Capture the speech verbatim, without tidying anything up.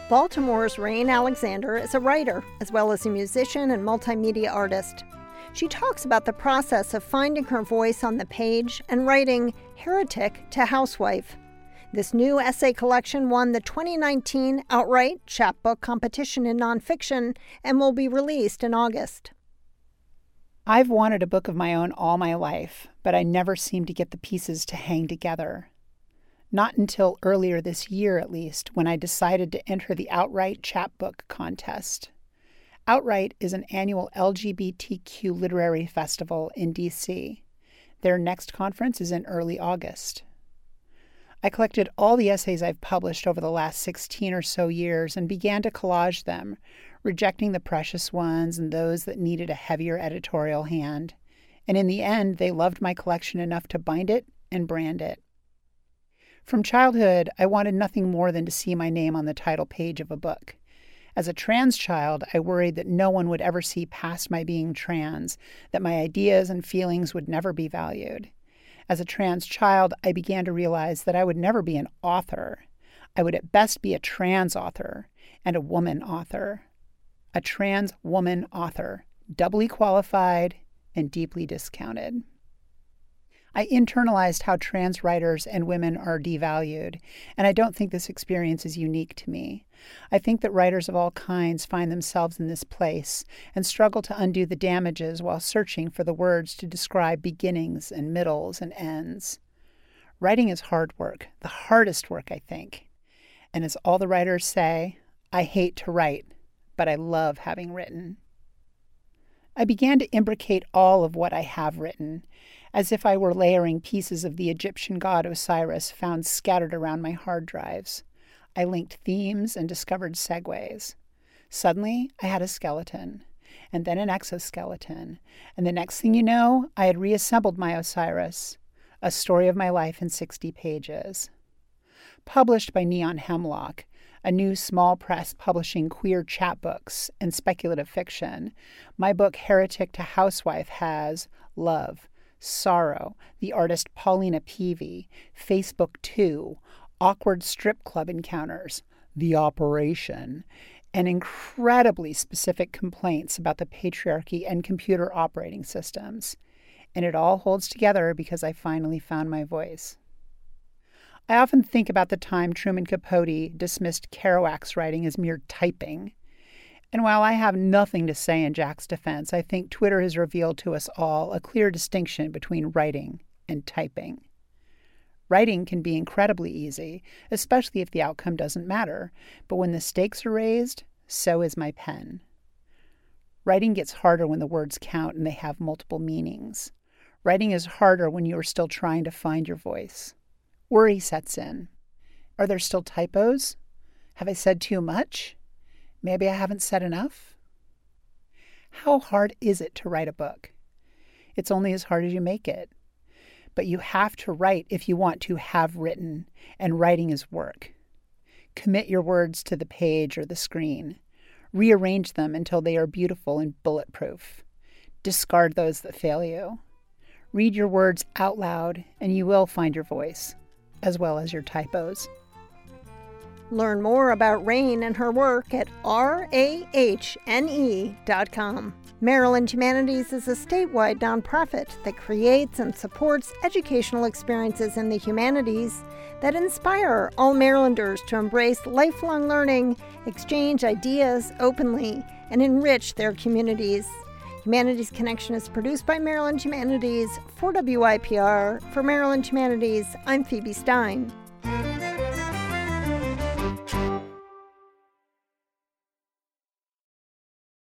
Baltimore's Rain Alexander is a writer, as well as a musician and multimedia artist. She talks about the process of finding her voice on the page and writing Heretic to Housewife. This new essay collection won the twenty nineteen Outright Chapbook Competition in Nonfiction and will be released in August. I've wanted a book of my own all my life, but I never seemed to get the pieces to hang together. Not until earlier this year, at least, when I decided to enter the Outright Chapbook Contest. Outright is an annual L G B T Q literary festival in D C. Their next conference is in early August. I collected all the essays I've published over the last sixteen or so years and began to collage them, rejecting the precious ones and those that needed a heavier editorial hand. And in the end, they loved my collection enough to bind it and brand it. From childhood, I wanted nothing more than to see my name on the title page of a book. As a trans child, I worried that no one would ever see past my being trans, that my ideas and feelings would never be valued. As a trans child, I began to realize that I would never be an author. I would at best be a trans author and a woman author. A trans woman author, doubly qualified and deeply discounted. I internalized how trans writers and women are devalued, and I don't think this experience is unique to me. I think that writers of all kinds find themselves in this place and struggle to undo the damages while searching for the words to describe beginnings and middles and ends. Writing is hard work, the hardest work, I think. And as all the writers say, I hate to write, but I love having written. I began to imbricate all of what I have written, as if I were layering pieces of the Egyptian god Osiris found scattered around my hard drives. I linked themes and discovered segues. Suddenly, I had a skeleton, and then an exoskeleton, and the next thing you know, I had reassembled my Osiris, a story of my life in sixty pages. Published by Neon Hemlock, a new small press publishing queer chapbooks and speculative fiction, my book Heretic to Housewife has love, sorrow, the artist Paulina Peavy, Facebook two, awkward strip club encounters, The Operation, and incredibly specific complaints about the patriarchy and computer operating systems. And it all holds together because I finally found my voice. I often think about the time Truman Capote dismissed Kerouac's writing as mere typing. And while I have nothing to say in Jack's defense, I think Twitter has revealed to us all a clear distinction between writing and typing. Writing can be incredibly easy, especially if the outcome doesn't matter, but when the stakes are raised, so is my pen. Writing gets harder when the words count and they have multiple meanings. Writing is harder when you are still trying to find your voice. Worry sets in. Are there still typos? Have I said too much? Maybe I haven't said enough? How hard is it to write a book? It's only as hard as you make it. But you have to write if you want to have written, and writing is work. Commit your words to the page or the screen. Rearrange them until they are beautiful and bulletproof. Discard those that fail you. Read your words out loud, and you will find your voice, as well as your typos. Learn more about Rain and her work at R A H N E dot com. Maryland Humanities is a statewide nonprofit that creates and supports educational experiences in the humanities that inspire all Marylanders to embrace lifelong learning, exchange ideas openly, and enrich their communities. Humanities Connection is produced by Maryland Humanities for W I P R. For Maryland Humanities, I'm Phoebe Stein.